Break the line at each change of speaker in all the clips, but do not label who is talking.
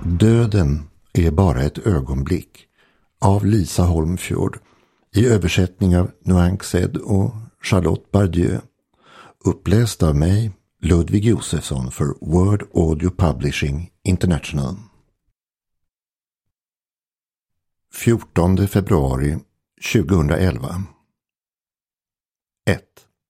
Döden är bara ett ögonblick av Lisa Holmfjord i översättning av Nuang Sed och Charlotte Bardieu, uppläst av mig, Ludvig Josefsson, för Word Audio Publishing International. 14 februari 2011. 1.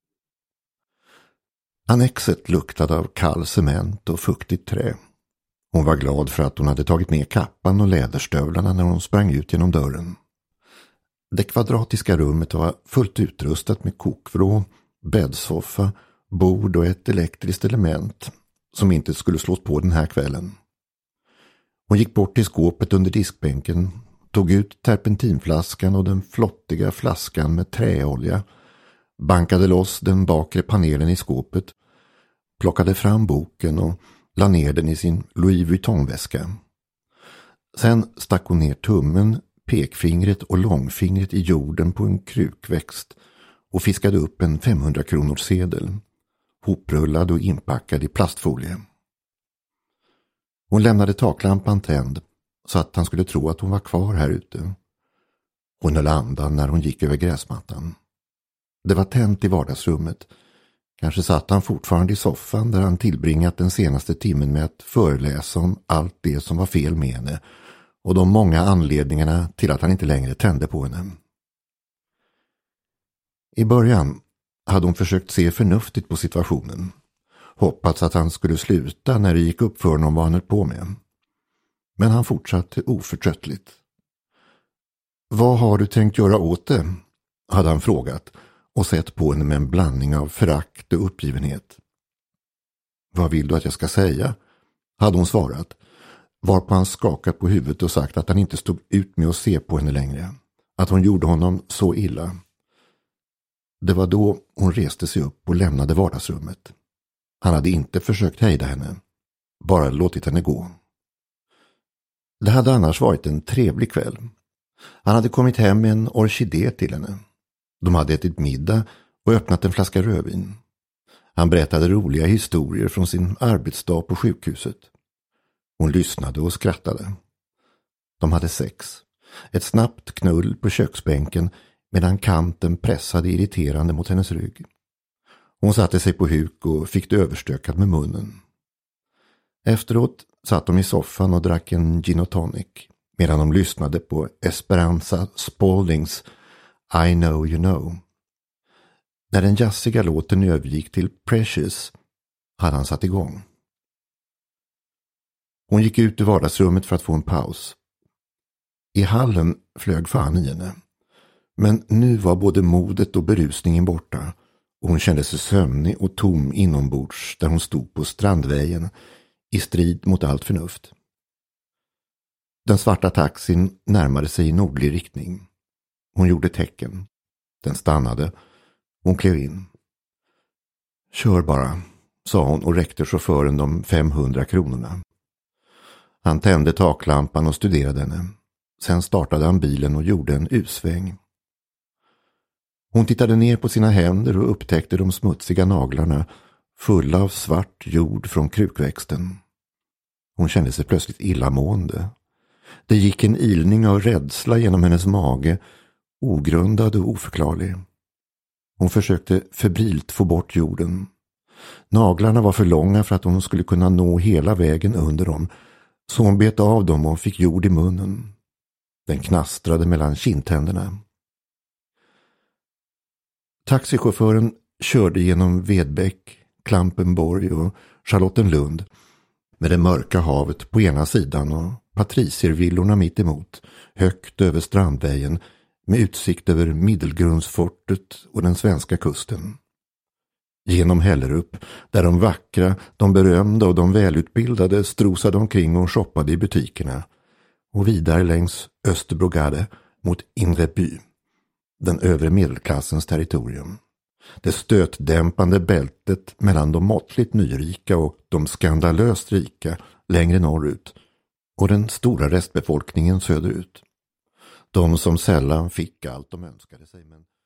Annexet luktade av kall cement och fuktigt trä. Hon var glad för att hon hade tagit med kappan och läderstövlarna när hon sprang ut genom dörren. Det kvadratiska rummet var fullt utrustat med kokvrå, bäddsoffa, bord och ett elektriskt element som inte skulle slås på den här kvällen. Hon gick bort till skåpet under diskbänken, tog ut terpentinflaskan och den flottiga flaskan med träolja, bankade loss den bakre panelen i skåpet, plockade fram boken och la ner den i sin Louis Vuitton-väska. Sen stack hon ner tummen, pekfingret och långfingret i jorden på en krukväxt och fiskade upp en 500-kronors sedel, hoprullad och inpackad i plastfolie. Hon lämnade taklampan tänd så att han skulle tro att hon var kvar här ute. Hon höll andan när hon gick över gräsmattan. Det var tänt i vardagsrummet. Kanske satt han fortfarande i soffan där han tillbringat den senaste timmen med att föreläsa om allt det som var fel med henne och de många anledningarna till att han inte längre tände på henne. I början hade hon försökt se förnuftigt på situationen. Hoppats att han skulle sluta när det gick upp för honom vad han höll på med. Men han fortsatte oförtröttligt. Vad har du tänkt göra åt det? Hade han frågat och sett på henne med en blandning av förakt och uppgivenhet. Vad vill du att jag ska säga? Hade hon svarat, varpå han skakat på huvudet och sagt att han inte stod ut med att se på henne längre. Att hon gjorde honom så illa. Det var då hon reste sig upp och lämnade vardagsrummet. Han hade inte försökt hejda henne, bara låtit henne gå. Det hade annars varit en trevlig kväll. Han hade kommit hem med en orkidé till henne. De hade ätit middag och öppnat en flaska rödvin. Han berättade roliga historier från sin arbetsdag på sjukhuset. Hon lyssnade och skrattade. De hade sex. Ett snabbt knull på köksbänken medan kanten pressade irriterande mot hennes rygg. Hon satte sig på huk och fick det överstökat med munnen. Efteråt satt de i soffan och drack en gin och tonic medan de lyssnade på Esperanza Spaldings I know you know. När den jazziga låten övergick till Precious hade han satt igång. Hon gick ut i vardagsrummet för att få en paus. I hallen flög fan i henne. Men nu var både modet och berusningen borta och hon kände sig sömnig och tom inombords där hon stod på Strandvägen i strid mot allt förnuft. Den svarta taxin närmade sig i nordlig riktning. Hon gjorde tecken. Den stannade. Hon klev in. Kör bara, sa hon och räckte chauffören de 500 kronorna. Han tände taklampan och studerade henne. Sen startade han bilen och gjorde en usväng. Hon tittade ner på sina händer och upptäckte de smutsiga naglarna fulla av svart jord från krukväxten. Hon kände sig plötsligt illamående. Det gick en ilning av rädsla genom hennes mage, ogrundad och oförklarlig. Hon försökte febrilt få bort jorden. Naglarna var för långa för att hon skulle kunna nå hela vägen under dem, så hon bet av dem och fick jord i munnen. Den knastrade mellan kindtänderna. Taxichauffören körde genom Vedbäck, Klampenborg och Charlottenlund med det mörka havet på ena sidan och patriciervillorna mitt emot, högt över Strandvägen med utsikt över Middelgrundsfortet och den svenska kusten. Genom Hellerup, där de vackra, de berömda och de välutbildade strosade omkring och shoppade i butikerna, och vidare längs Österbrogade mot Inre by, den övre medelklassens territorium. Det stötdämpande bältet mellan de måttligt nyrika och de skandalöst rika längre norrut och den stora restbefolkningen söderut. De som sällan fick allt de önskade sig men